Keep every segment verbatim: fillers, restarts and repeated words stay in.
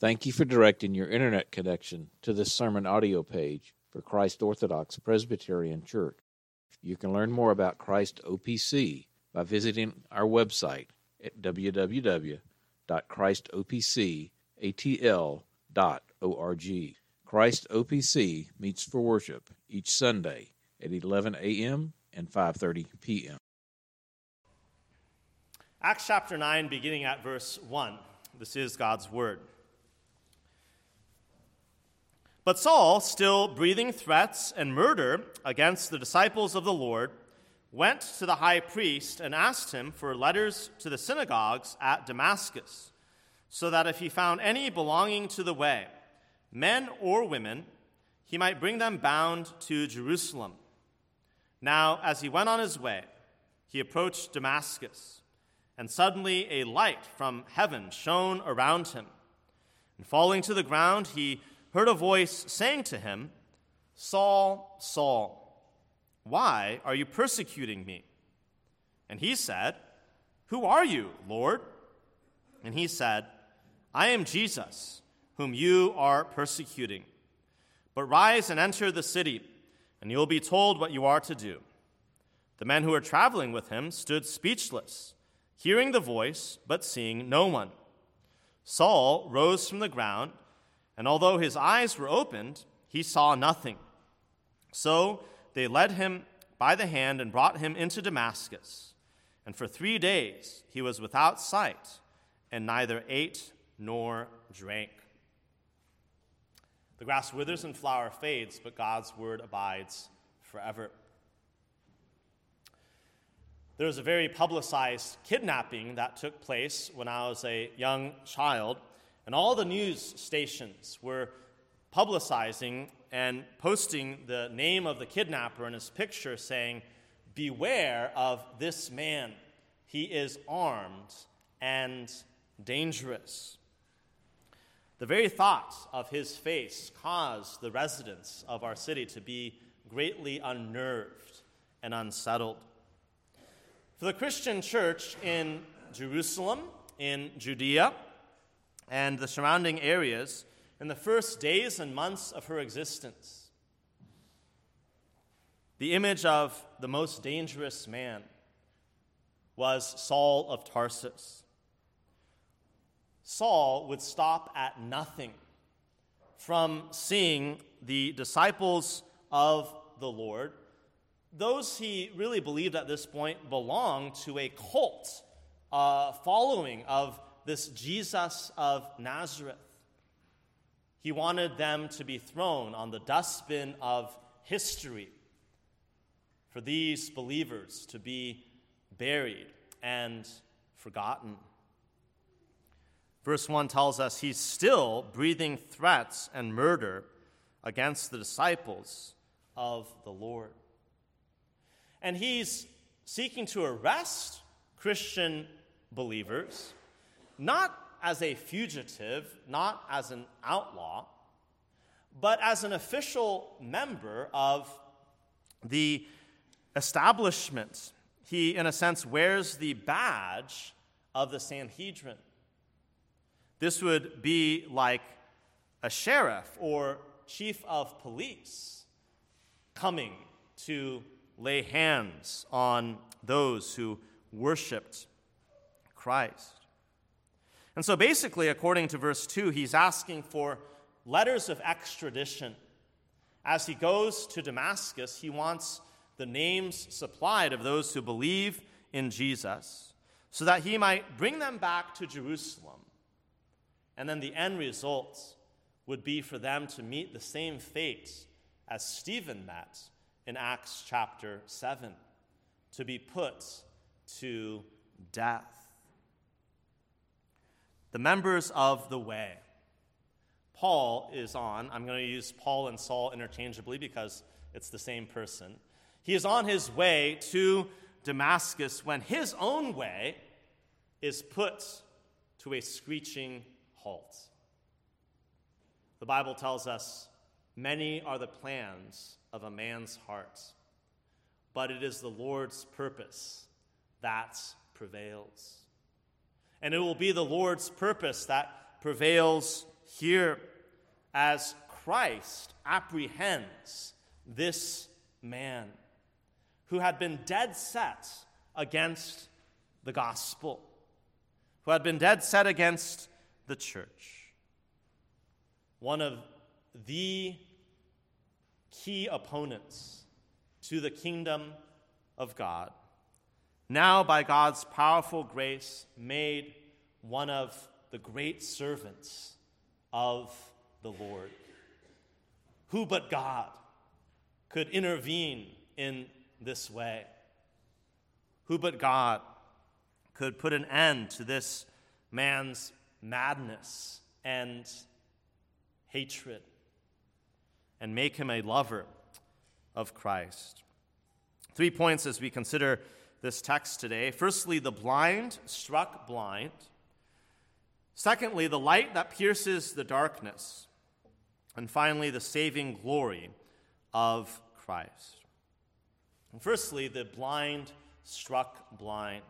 Thank you for directing your internet connection to this sermon audio page for Christ Orthodox Presbyterian Church. You can learn more about Christ O P C by visiting our website at w w w dot christ o p c a t l dot org. Christ O P C meets for worship each Sunday at eleven a.m. and five thirty p.m. Acts chapter nine, beginning at verse one. This is God's word. But Saul, still breathing threats and murder against the disciples of the Lord, went to the high priest and asked him for letters to the synagogues at Damascus, so that if he found any belonging to the way, men or women, he might bring them bound to Jerusalem. Now, as he went on his way, he approached Damascus, and suddenly a light from heaven shone around him. And falling to the ground, he heard a voice saying to him, "Saul, Saul, why are you persecuting me?" And he said, "Who are you, Lord?" And he said, "I am Jesus, whom you are persecuting. But rise and enter the city, and you will be told what you are to do." The men who were traveling with him stood speechless, hearing the voice, but seeing no one. Saul rose from the ground, and although his eyes were opened, he saw nothing. So they led him by the hand and brought him into Damascus. And for three days he was without sight, and neither ate nor drank. The grass withers and flower fades, but God's word abides forever. There was a very publicized kidnapping that took place when I was a young child, and all the news stations were publicizing and posting the name of the kidnapper and his picture saying, "Beware of this man. He is armed and dangerous." The very thought of his face caused the residents of our city to be greatly unnerved and unsettled. For the Christian church in Jerusalem, in Judea, and the surrounding areas, in the first days and months of her existence, the image of the most dangerous man was Saul of Tarsus. Saul would stop at nothing from seeing the disciples of the Lord, those he really believed at this point belonged to a cult, uh, following of this Jesus of Nazareth. He wanted them to be thrown on the dustbin of history, for these believers to be buried and forgotten. Verse one tells us he's still breathing threats and murder against the disciples of the Lord. And he's seeking to arrest Christian believers, not as a fugitive, not as an outlaw, but as an official member of the establishment. He, in a sense, wears the badge of the Sanhedrin. This would be like a sheriff or chief of police coming to lay hands on those who worshiped Christ. And so basically, according to verse two, he's asking for letters of extradition. As he goes to Damascus, he wants the names supplied of those who believe in Jesus so that he might bring them back to Jerusalem. And then the end result would be for them to meet the same fate as Stephen met in Acts chapter seven, to be put to death. The members of the way. Paul is on, I'm going to use Paul and Saul interchangeably because it's the same person. He is on his way to Damascus when his own way is put to a screeching halt. The Bible tells us, many are the plans of a man's heart, but it is the Lord's purpose that prevails. And it will be the Lord's purpose that prevails here as Christ apprehends this man who had been dead set against the gospel, who had been dead set against the church. One of the key opponents to the kingdom of God, now by God's powerful grace made one of the great servants of the Lord. Who but God could intervene in this way? Who but God could put an end to this man's madness and hatred and make him a lover of Christ? Three points as we consider this text today. Firstly, the blind struck blind. Secondly, the light that pierces the darkness. And finally, the saving glory of Christ. And firstly, the blind struck blind.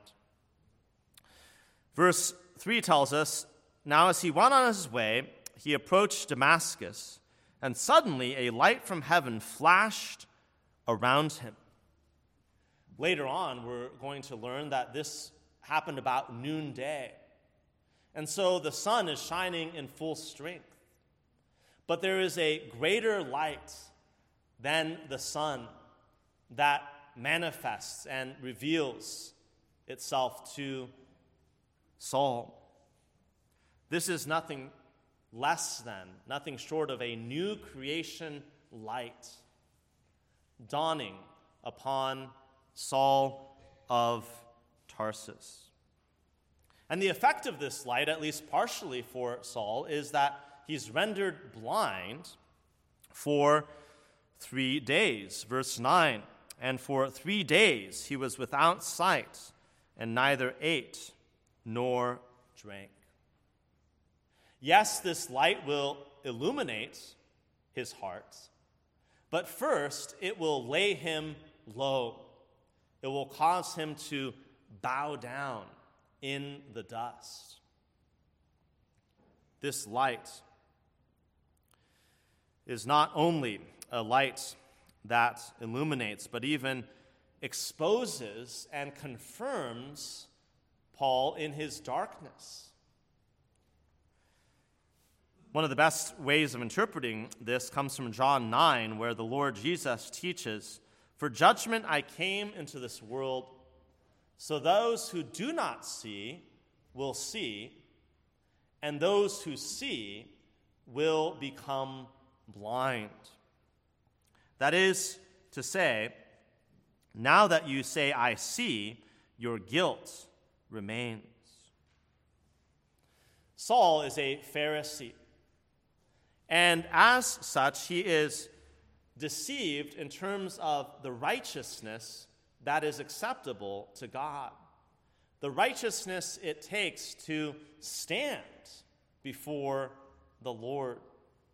Verse three tells us, "Now as he went on his way, he approached Damascus, and suddenly a light from heaven flashed around him." Later on, we're going to learn that this happened about noonday. And so the sun is shining in full strength. But there is a greater light than the sun that manifests and reveals itself to Saul. This is nothing less than, nothing short of a new creation light dawning upon Saul of Tarsus. And the effect of this light, at least partially for Saul, is that he's rendered blind for three days. Verse nine, "And for three days he was without sight, and neither ate nor drank." Yes, this light will illuminate his heart, but first it will lay him low. It will cause him to bow down in the dust. This light is not only a light that illuminates, but even exposes and confirms Paul in his darkness. One of the best ways of interpreting this comes from John nine, where the Lord Jesus teaches, "For judgment I came into this world, so those who do not see will see, and those who see will become blind." That is to say, now that you say, "I see," your guilt remains. Saul is a Pharisee, and as such, he is deceived in terms of the righteousness that is acceptable to God, the righteousness it takes to stand before the Lord.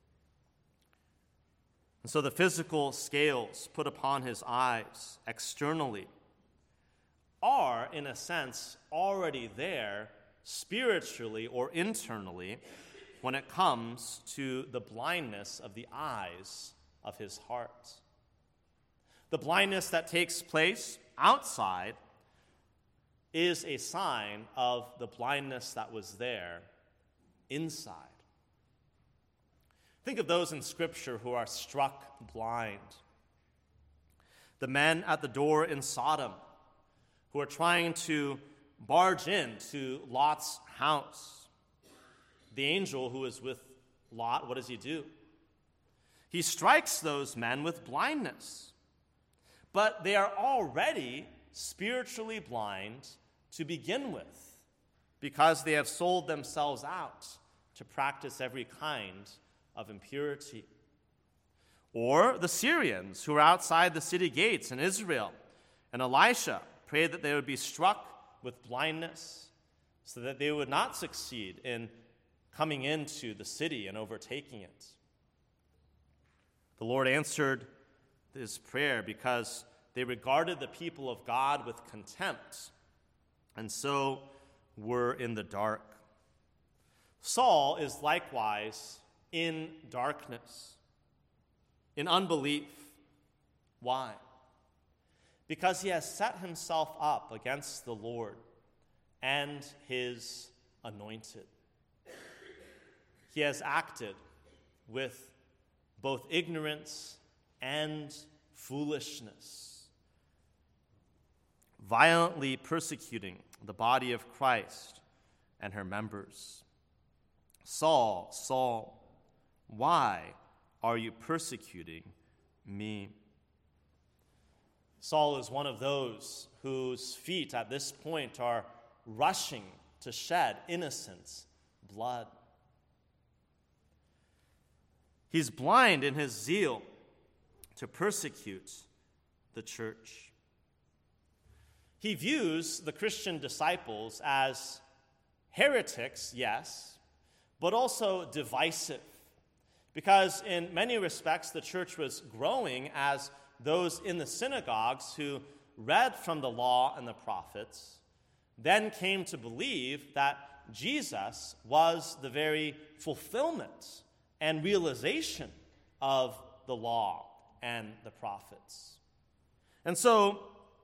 And so the physical scales put upon his eyes externally are, in a sense, already there spiritually or internally when it comes to the blindness of the eyes of his heart. The blindness that takes place outside is a sign of the blindness that was there inside. Think of those in Scripture who are struck blind. The men at the door in Sodom who are trying to barge into Lot's house. The angel who is with Lot, what does he do? He strikes those men with blindness. But they are already spiritually blind to begin with, because they have sold themselves out to practice every kind of impurity. Or the Syrians who are outside the city gates in Israel, and Elisha prayed that they would be struck with blindness so that they would not succeed in coming into the city and overtaking it. The Lord answered his prayer because they regarded the people of God with contempt, and so were in the dark. Saul is likewise in darkness, in unbelief. Why? Because he has set himself up against the Lord and his anointed. He has acted with both ignorance and foolishness, violently persecuting the body of Christ and her members. Saul, Saul, why are you persecuting me? Saul is one of those whose feet at this point are rushing to shed innocent blood. He's blind in his zeal to persecute the church. He views the Christian disciples as heretics, yes, but also divisive, because in many respects the church was growing as those in the synagogues who read from the law and the prophets then came to believe that Jesus was the very fulfillment and realization of the law and the prophets. And so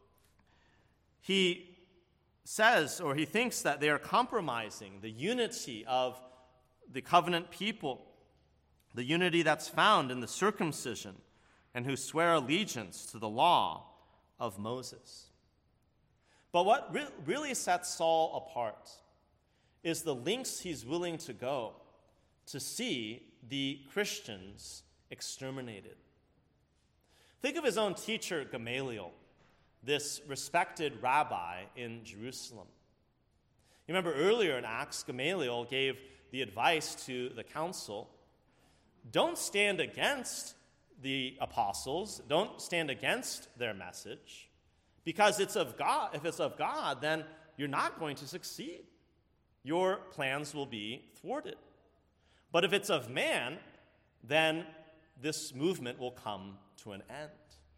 he says, or he thinks, that they are compromising the unity of the covenant people, the unity that's found in the circumcision, and who swear allegiance to the law of Moses. But what re- really sets Saul apart is the lengths he's willing to go to see the Christians exterminated. Think of his own teacher, Gamaliel, this respected rabbi in Jerusalem. You remember earlier in Acts, Gamaliel gave the advice to the council, don't stand against the apostles, don't stand against their message, because it's of God. If it's of God, then you're not going to succeed. Your plans will be thwarted. But if it's of man, then this movement will come to an end.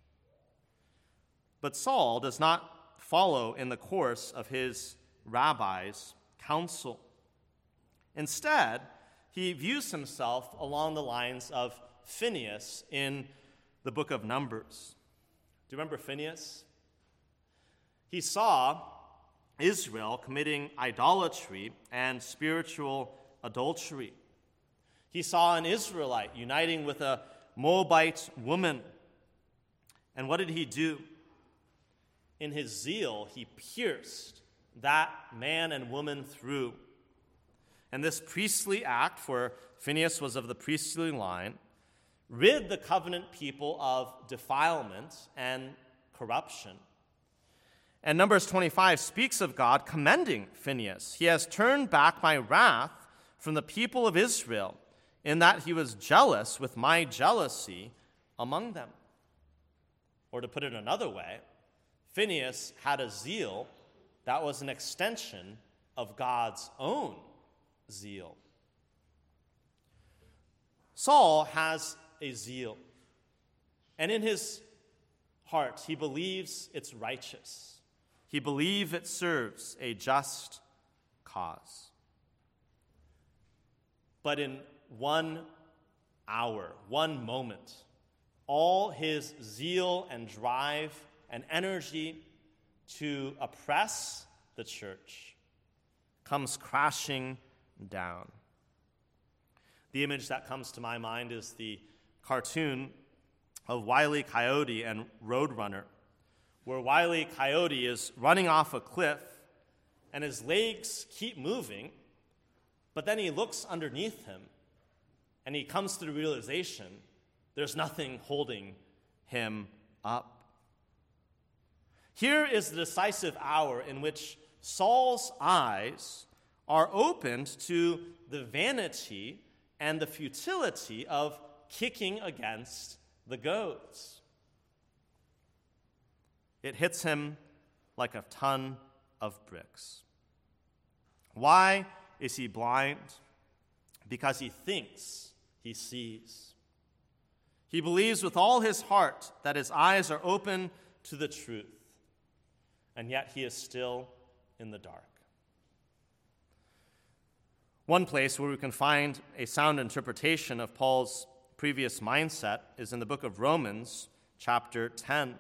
But Saul does not follow in the course of his rabbi's counsel. Instead, he views himself along the lines of Phinehas in the book of Numbers. Do you remember Phinehas? He saw Israel committing idolatry and spiritual adultery. He saw an Israelite uniting with a Moabite woman. And what did he do? In his zeal, he pierced that man and woman through. And this priestly act, for Phinehas was of the priestly line, rid the covenant people of defilement and corruption. And Numbers twenty-five speaks of God commending Phinehas. He has turned back my wrath from the people of Israel, in that he was jealous with my jealousy among them. Or to put it another way, Phinehas had a zeal that was an extension of God's own zeal. Saul has a zeal, and in his heart he believes it's righteous. He believes it serves a just cause. But in one hour, one moment, all his zeal and drive and energy to oppress the church comes crashing down. The image that comes to my mind is the cartoon of Wile E. Coyote and Roadrunner, where Wile E. Coyote is running off a cliff and his legs keep moving, but then he looks underneath him and he comes to the realization there's nothing holding him up. Here is the decisive hour in which Saul's eyes are opened to the vanity and the futility of kicking against the goads. It hits him like a ton of bricks. Why is he blind? Because he thinks he sees. He believes with all his heart that his eyes are open to the truth, and yet he is still in the dark. One place where we can find a sound interpretation of Paul's previous mindset is in the book of Romans, chapter ten.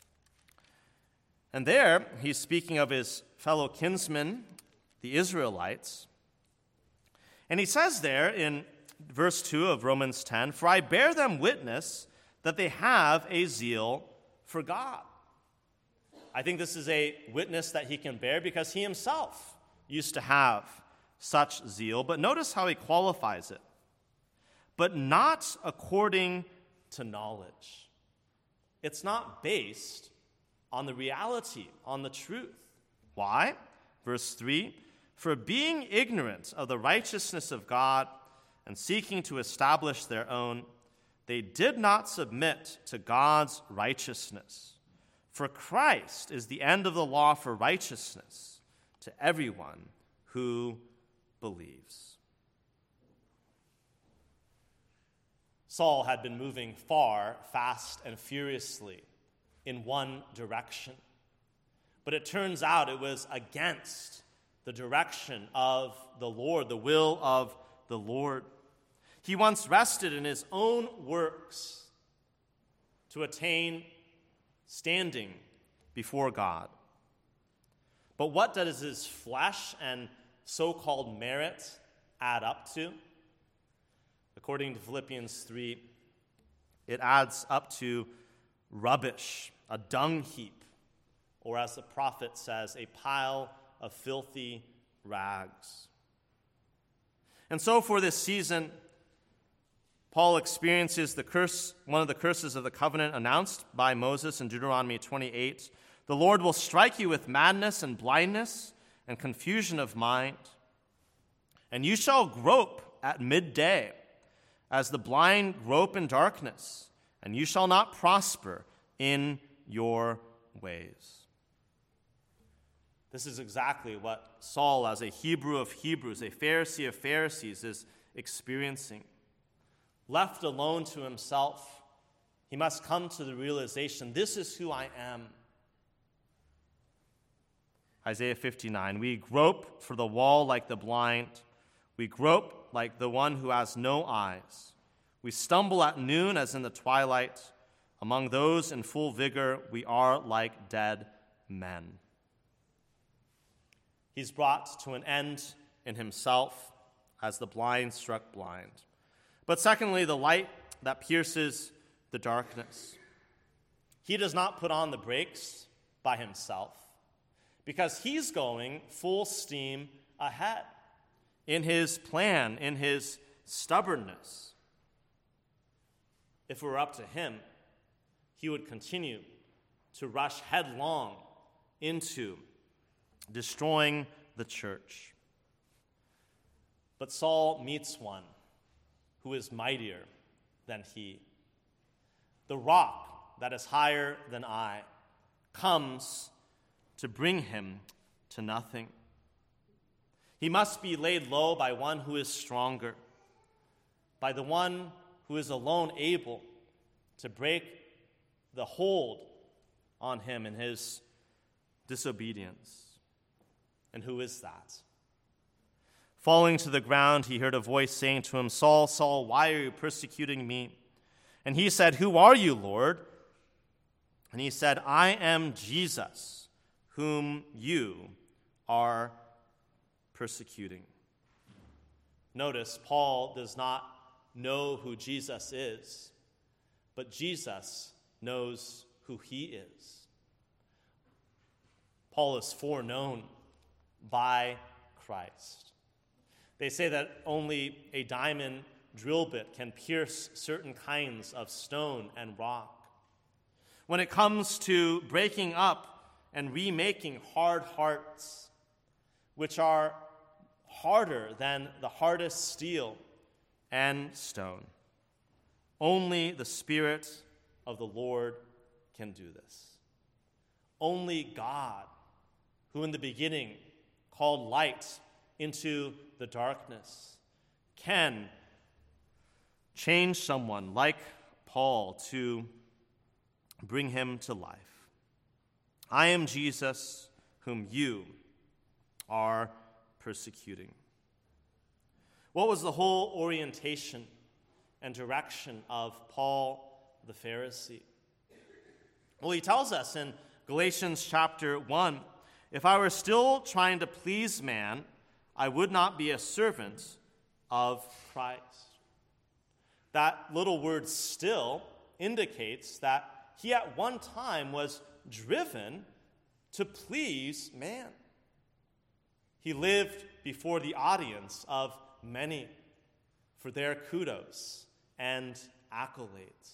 And there, he's speaking of his fellow kinsmen, the Israelites. And he says there in verse two of Romans ten, "For I bear them witness that they have a zeal for God." I think this is a witness that he can bear because he himself used to have such zeal. But notice how he qualifies it. But not according to knowledge. It's not based on the reality, on the truth. Why? Verse three, "For being ignorant of the righteousness of God and seeking to establish their own, they did not submit to God's righteousness. For Christ is the end of the law for righteousness to everyone who believes." Saul had been moving far, fast, and furiously in one direction. But it turns out it was against the direction of the Lord, the will of the Lord. He once rested in his own works to attain standing before God. But what does his flesh and so-called merit add up to? According to Philippians three, it adds up to rubbish, a dung heap, or as the prophet says, a pile of filthy rags. And so for this season, Paul experiences the curse, one of the curses of the covenant announced by Moses in Deuteronomy twenty-eight. "The Lord will strike you with madness and blindness and confusion of mind, and you shall grope at midday, as the blind grope in darkness, and you shall not prosper in your ways." This is exactly what Saul, as a Hebrew of Hebrews, a Pharisee of Pharisees, is experiencing. Left alone to himself, he must come to the realization, this is who I am. Isaiah fifty-nine, "We grope for the wall like the blind. We grope like the one who has no eyes. We stumble at noon as in the twilight. Among those in full vigor, we are like dead men." He's brought to an end in himself as the blind struck blind. But secondly, the light that pierces the darkness. He does not put on the brakes by himself because he's going full steam ahead in his plan, in his stubbornness. If it were up to him, he would continue to rush headlong into destroying the church. But Saul meets one who is mightier than he. The rock that is higher than I comes to bring him to nothing. He must be laid low by one who is stronger, by the one who is alone able to break the hold on him in his disobedience. And who is that? Falling to the ground, he heard a voice saying to him, "Saul, Saul, why are you persecuting me?" And he said, "Who are you, Lord?" And he said, "I am Jesus, whom you are persecuting." Notice, Paul does not know who Jesus is, but Jesus knows who he is. Paul is foreknown by Christ. They say that only a diamond drill bit can pierce certain kinds of stone and rock. When it comes to breaking up and remaking hard hearts, which are harder than the hardest steel and stone, only the Spirit of the Lord can do this. Only God, who in the beginning called light into the darkness, can change someone like Paul to bring him to life. I am Jesus, whom you are persecuting. What was the whole orientation and direction of Paul the Pharisee? Well, he tells us in Galatians chapter one, if I were still trying to please man, I would not be a servant of Christ. That little word still indicates that he at one time was driven to please man. He lived before the audience of many for their kudos and accolades.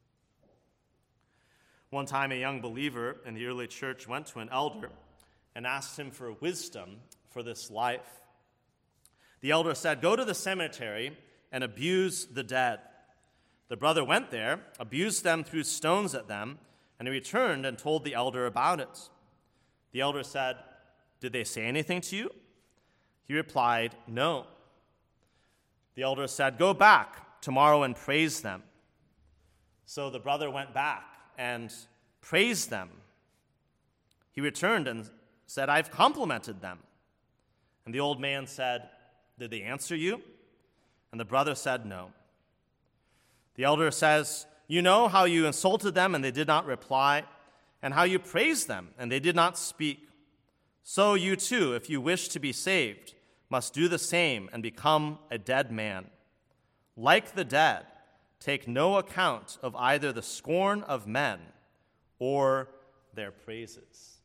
One time, a young believer in the early church went to an elder and asked him for wisdom for this life. The elder said, "Go to the cemetery and abuse the dead." The brother went there, abused them, threw stones at them, and he returned and told the elder about it. The elder said, "Did they say anything to you?" He replied, "No." The elder said, "Go back tomorrow and praise them." So the brother went back and praised them. He returned and said, "I've complimented them." And the old man said, "Did they answer you?" And the brother said, "No." The elder says, "You know how you insulted them and they did not reply, and how you praised them and they did not speak. So you too, if you wish to be saved, must do the same and become a dead man. Like the dead, take no account of either the scorn of men or their praises."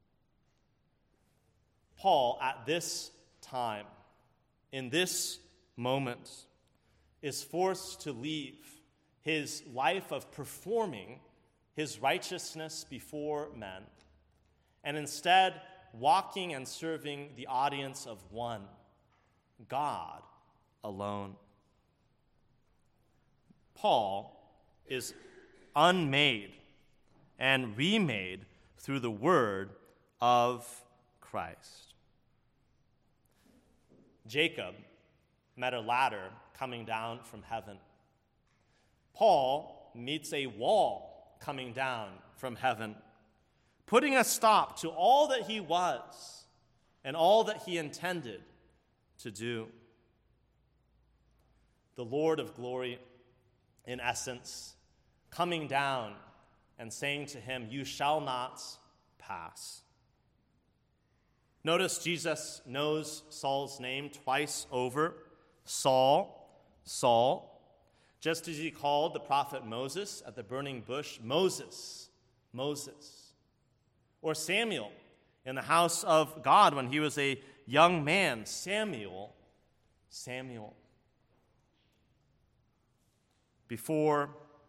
Paul, at this time, in this moment, is forced to leave his life of performing his righteousness before men, and instead walking and serving the audience of one, God alone. Paul is unmade and remade through the word of Christ. Jacob met a ladder coming down from heaven. Paul meets a wall coming down from heaven, putting a stop to all that he was and all that he intended to do. The Lord of glory, in essence, coming down and saying to him, "You shall not pass." Notice Jesus knows Saul's name twice over. Saul, Saul. Just as he called the prophet Moses at the burning bush, Moses, Moses. Or Samuel in the house of God when he was a young man, Samuel, Samuel. Before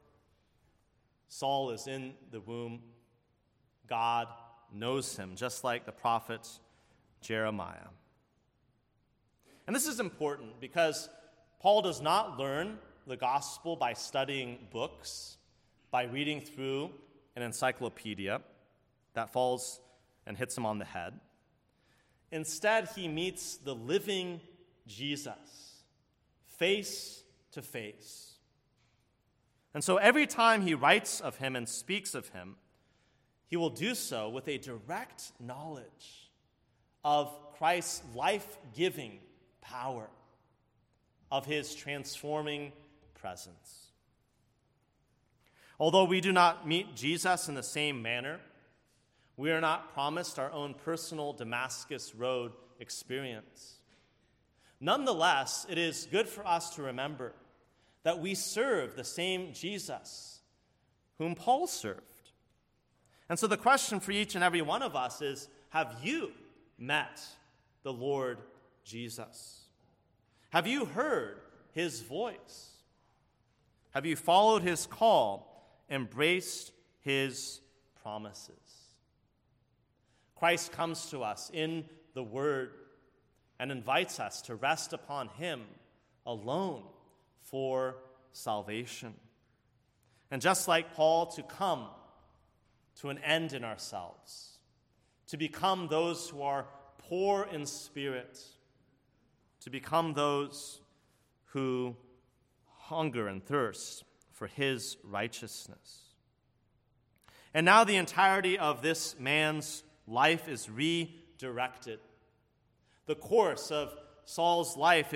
Saul is in the womb, God knows him, just like the prophet Jeremiah. And this is important because Paul does not learn the gospel by studying books, by reading through an encyclopedia that falls and hits him on the head. Instead, he meets the living Jesus, face to face. And so every time he writes of him and speaks of him, he will do so with a direct knowledge of Christ's life-giving power, of his transforming presence. Although we do not meet Jesus in the same manner, we are not promised our own personal Damascus Road experience. Nonetheless, it is good for us to remember that we serve the same Jesus whom Paul served. And so the question for each and every one of us is, have you met the Lord Jesus? Have you heard his voice? Have you followed his call, embraced his promises? Christ comes to us in the Word and invites us to rest upon him alone for salvation. And just like Paul, to come to an end in ourselves, to become those who are poor in spirit, to become those who hunger and thirst for his righteousness. And now the entirety of this man's life is redirected. The course of Saul's life is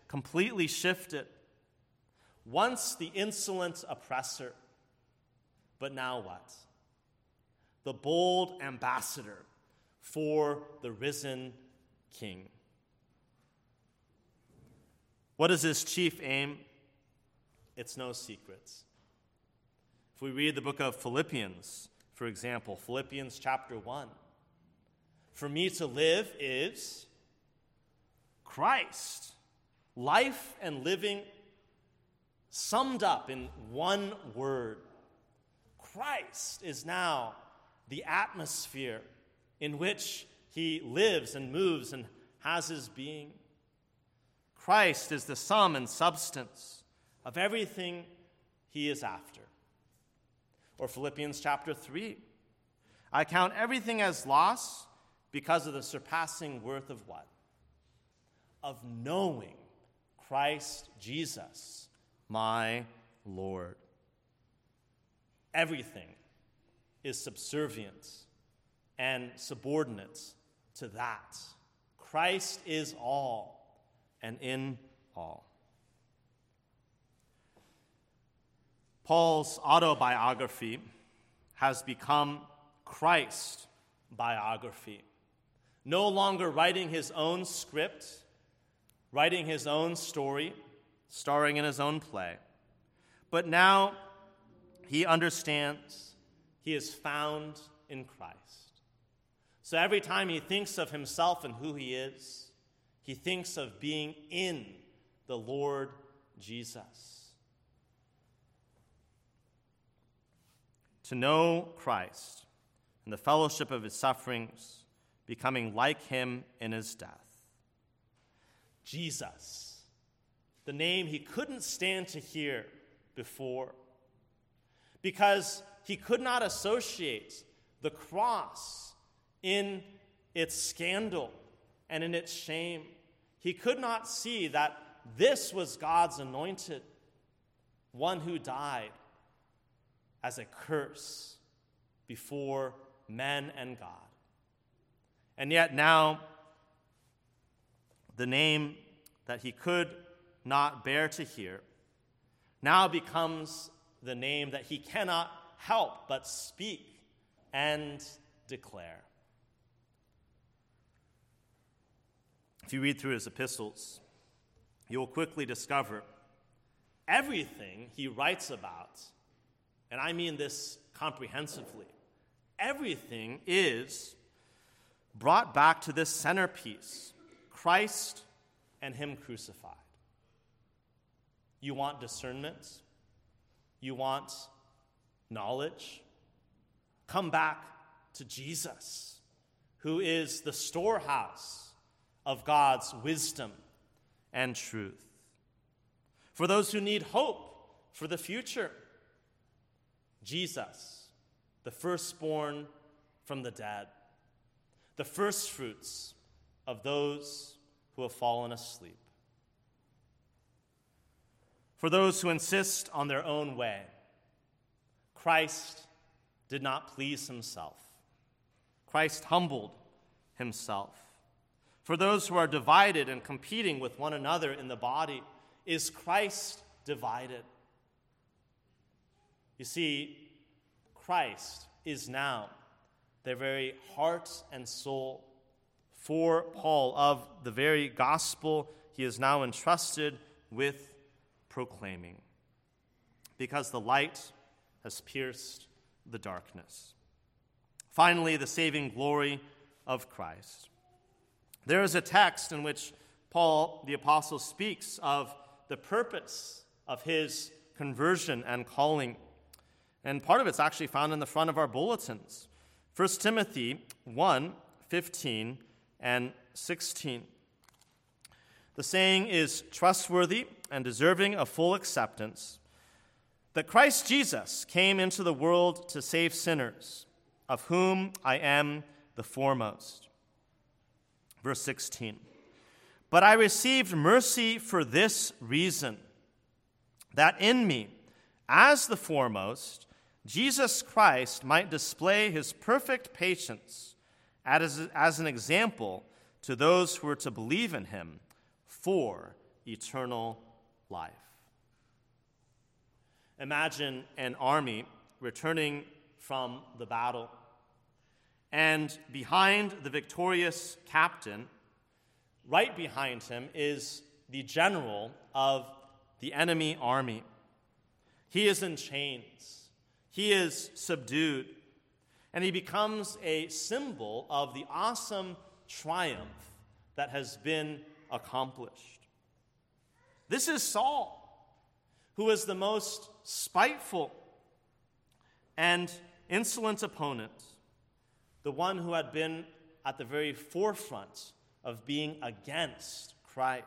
completely shifted. Once the insolent oppressor, but now what? The bold ambassador for the risen King. What is his chief aim? It's no secret. If we read the book of Philippians, for example, Philippians chapter one, for me to live is Christ. Life and living summed up in one word. Christ is now the atmosphere in which he lives and moves and has his being. Christ is the sum and substance of everything he is after. Or Philippians chapter three. I count everything as loss because of the surpassing worth of what? Of knowing Christ Jesus, my Lord. Everything is subservient and subordinate to that. Christ is all and in all. Paul's autobiography has become Christ's biography. No longer writing his own script, writing his own story, starring in his own play. But now he understands he is found in Christ. So every time he thinks of himself and who he is, he thinks of being in the Lord Jesus. To know Christ and the fellowship of his sufferings, becoming like him in his death. Jesus, the name he couldn't stand to hear before, because he could not associate the cross in its scandal and in its shame. He could not see that this was God's anointed, one who died as a curse before men and God. And yet now, the name that he could not bear to hear now becomes the name that he cannot help but speak and declare. If you read through his epistles, you will quickly discover everything he writes about, and I mean this comprehensively, everything is brought back to this centerpiece, Christ and him crucified. You want discernment? You want knowledge? Come back to Jesus, who is the storehouse of God's wisdom and truth. For those who need hope for the future, Jesus, the firstborn from the dead, the firstfruits of those who have fallen asleep. For those who insist on their own way, Christ did not please himself. Christ humbled himself. For those who are divided and competing with one another in the body, is Christ divided? You see, Christ is now their very heart and soul. For Paul, of the very gospel he is now entrusted with proclaiming, because the light has pierced the darkness. Finally, the saving glory of Christ. There is a text in which Paul, the apostle, speaks of the purpose of his conversion and calling. And part of it's actually found in the front of our bulletins. First Timothy one, fifteen and sixteen. The saying is trustworthy and deserving of full acceptance, that Christ Jesus came into the world to save sinners, of whom I am the foremost. Verse sixteen. But I received mercy for this reason, that in me, as the foremost, Jesus Christ might display his perfect patience as, as an example to those who are to believe in him for eternal life. Imagine an army returning from the battle, and behind the victorious captain, right behind him, is the general of the enemy army. He is in chains. He is subdued. And he becomes a symbol of the awesome triumph that has been accomplished. This is Saul, who is the most spiteful and insolent opponent, the one who had been at the very forefront of being against Christ.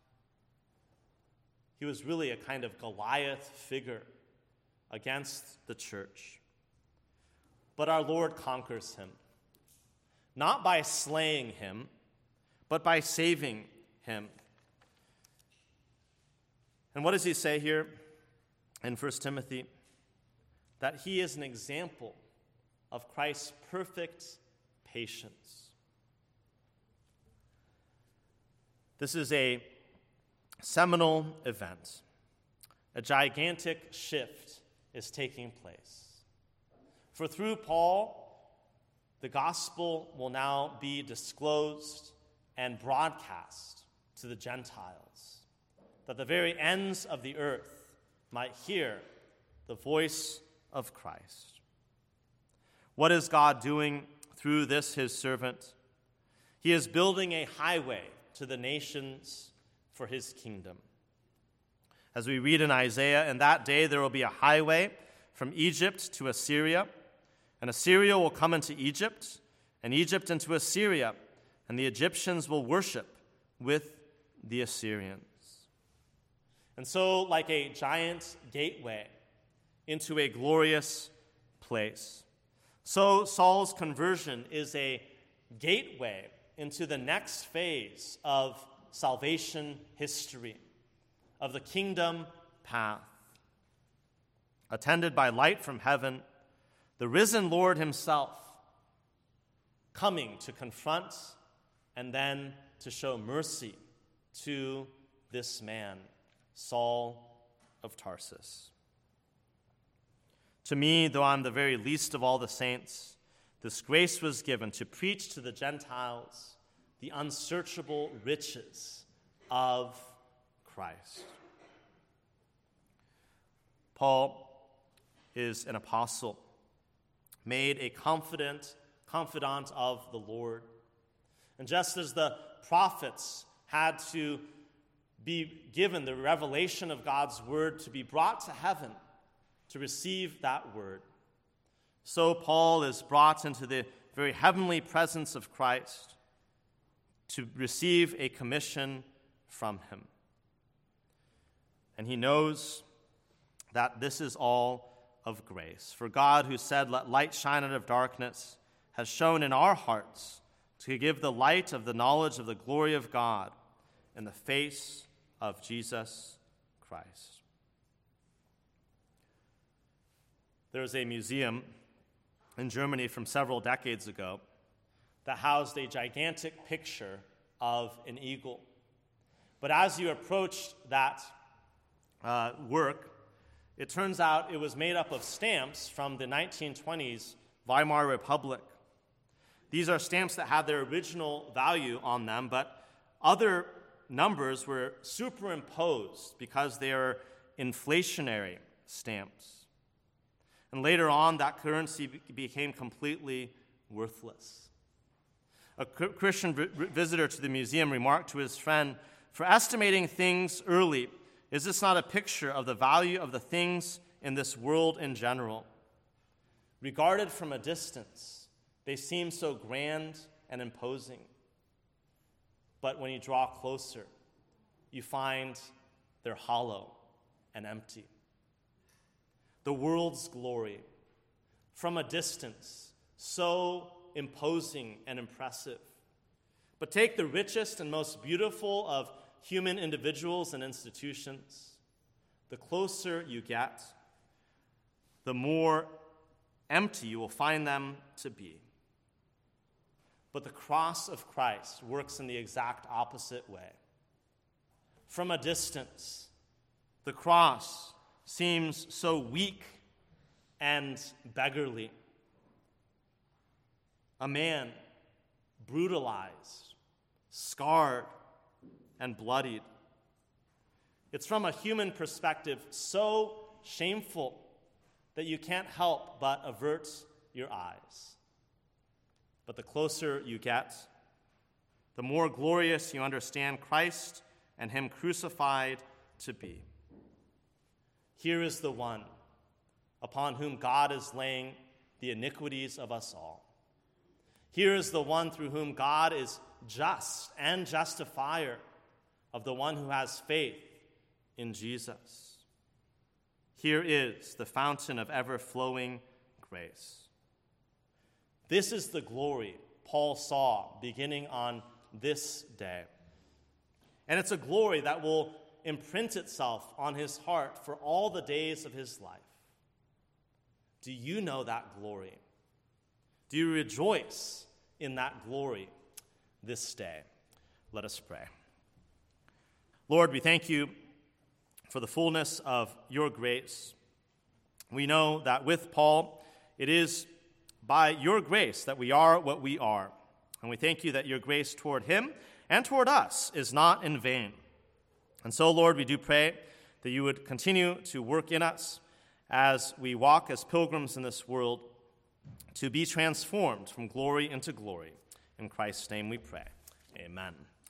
He was really a kind of Goliath figure against the church. But our Lord conquers him, not by slaying him, but by saving him. And what does he say here in First Timothy? That he is an example of Christ's perfect patience. This is a seminal event. A gigantic shift is taking place. For through Paul, the gospel will now be disclosed and broadcast to the Gentiles, that the very ends of the earth might hear the voice of Christ. What is God doing through this, his servant? He is building a highway to the nations for his kingdom. As we read in Isaiah, in that day there will be a highway from Egypt to Assyria, and Assyria will come into Egypt, and Egypt into Assyria, and the Egyptians will worship with the Assyrians. And so, like a giant gateway into a glorious place, so Saul's conversion is a gateway into the next phase of salvation history, of the kingdom path. Attended by light from heaven, the risen Lord himself coming to confront and then to show mercy to this man, Saul of Tarsus. To me, though I'm the very least of all the saints, this grace was given to preach to the Gentiles the unsearchable riches of Christ. Paul is an apostle, made a confident confidant of the Lord. And just as the prophets had to be given the revelation of God's word to be brought to heaven to receive that word, so Paul is brought into the very heavenly presence of Christ to receive a commission from him. And he knows that this is all of grace. For God, who said, "Let light shine out of darkness," has shown in our hearts to give the light of the knowledge of the glory of God in the face of Jesus Christ. There is a museum in Germany from several decades ago that housed a gigantic picture of an eagle. But as you approached that uh, work, it turns out it was made up of stamps from the nineteen twenties Weimar Republic. These are stamps that had their original value on them, but other numbers were superimposed because they are inflationary stamps. And later on, that currency became completely worthless. A Christian visitor to the museum remarked to his friend, "For estimating things early, is this not a picture of the value of the things in this world in general? Regarded from a distance, they seem so grand and imposing. But when you draw closer, you find they're hollow and empty. The world's glory, from a distance, so imposing and impressive. But take the richest and most beautiful of human individuals and institutions. The closer you get, the more empty you will find them to be. But the cross of Christ works in the exact opposite way. From a distance, the cross seems so weak and beggarly. A man brutalized, scarred, and bloodied. It's from a human perspective so shameful that you can't help but avert your eyes. But the closer you get, the more glorious you understand Christ and him crucified to be. Here is the one upon whom God is laying the iniquities of us all. Here is the one through whom God is just and justifier of the one who has faith in Jesus. Here is the fountain of ever-flowing grace. This is the glory Paul saw beginning on this day. And it's a glory that will imprint itself on his heart for all the days of his life. Do you know that glory? Do you rejoice in that glory this day? Let us pray. Lord, we thank you for the fullness of your grace. We know that with Paul, it is by your grace that we are what we are. And we thank you that your grace toward him and toward us is not in vain. And so, Lord, we do pray that you would continue to work in us as we walk as pilgrims in this world to be transformed from glory into glory. In Christ's name we pray. Amen.